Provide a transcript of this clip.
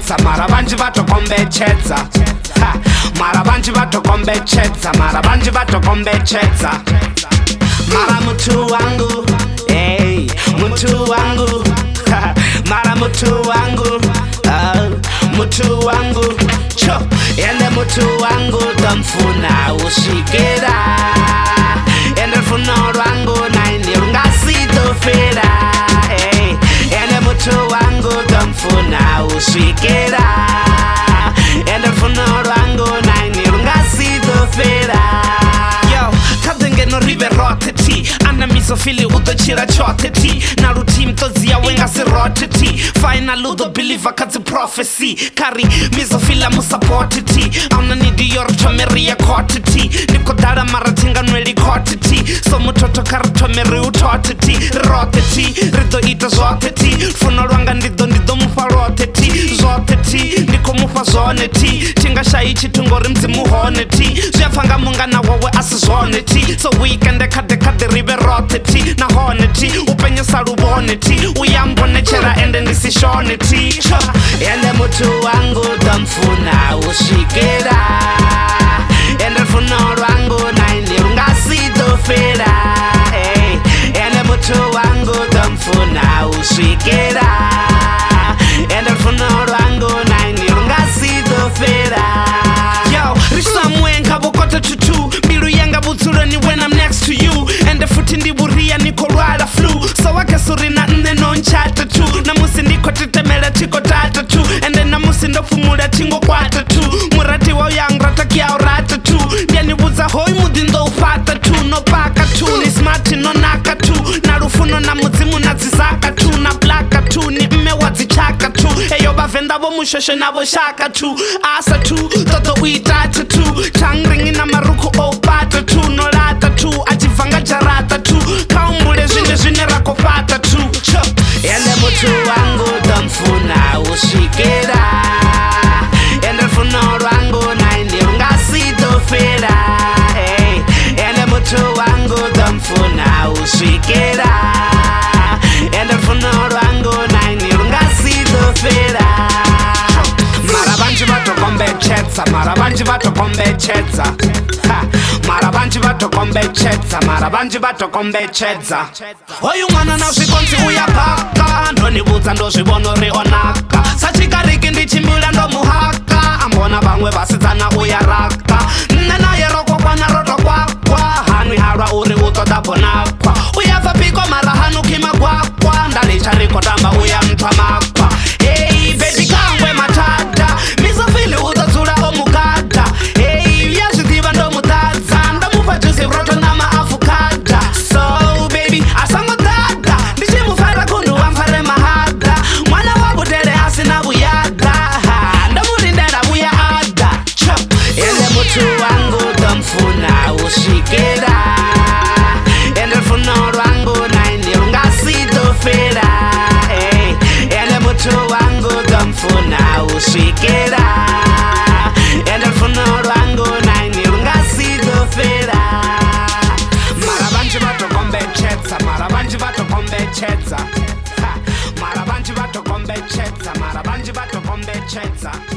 vatokombechetsa mara vanji vatokombechetsa mara vanji vatokombechetsa mara vanji vatokombechetsa mara mutu wangu hey mutu wangu mara mutu wangu mutu wangu cho ende mutu wangu tamfuna ushikira ende funo wangu naini ungasitofera hey ende mutu wangu tamfuna ushikira ende funo wangu naini ungasitofera yo kadenge no ribe roteti ana misofili udochira choteti na rutim tozia wenga se roteti final udo believer katsi prophecy kari misofila musapoteti ana nidi yor tomeria koteti nikodara maratinga nweli koteti so mutoto karatomeri utoteti roteti rido ita zoteti funo rwanga ndido mufa roteti zoteti niko mufa zoneti tinga shaichi tungori mzimu honeti zuyafanga mungana wawe asizoneti so weekend kade ribe roteti na honeti upenye saruboneti uyambonechera ende nisishoneti ende mutu wangu tamfuna ushikira ende funo wangu naini ungasitofera hey. ende mutu wangu tamfuna ushikira ende funo wangu naini ungasitofera yo risamwenga bukota tutu biru yanga butsurani when I'm next to you ende futi ndiburia niko rwala flu so wakasurina nne nonchata tu namusi ndiko tetemela tiko tata tu ende namusi ndofumula tingo kwata tu murati wa yangrata kia urata tu byanibuza hoi mudindo ufata tu no paka tu ni smart no naka tu na rufuno na muzimu na zisaka tu na blaka tu ni mme wazichaka tu eyo bavenda bo mushoshe na bo shaka tu asa tu toto uitata tu changringi na maruku opata tu no lata tu ajivanga jarata tu kaumbule zine rakopata tu ende mutu wangu tamfuna ushikira ende funo wangu naini ungasitofera hey. ende mutu wangu tamfuna ushikira ende funo wangu naini ungasitofera mara vanji vatokombechetsa mara vanji vatokombechetsa mara vanji vatokombechetsa mara vanji vatokombechetsa oyu mwana na zvikonzi uyapaka ndonibudza ndozvibono rionaka sachikariki ndichimbila ndomuhaka ambona vamwe vasidzana uyaraka nne naye rokokwana rotokwakwa hanwi halwa uri utodabonakwa uyabva piko mara hanukimagwakwa ndalicharikotamba uyamtwa makwa hey bebi kangwe matata misofili utodzula omukata hey yazvidiva ndomutadza ndamupa juzi roto namaafukada so baby asangodada ndichimufara kunhu wamfare mahada mwana wabudere asina buyada ndamurindera buya ada ende mutu wangu tamfuna ushikira ende funo wangu naini ungasitofera hey. ende mutu wangu tamfuna ushikira ende funo wangu naini ungasitofera mara vanji vatokombechetsa mara vanji vatokombechetsa mara vanji vatokombechetsa mara vanji vatokombechetsa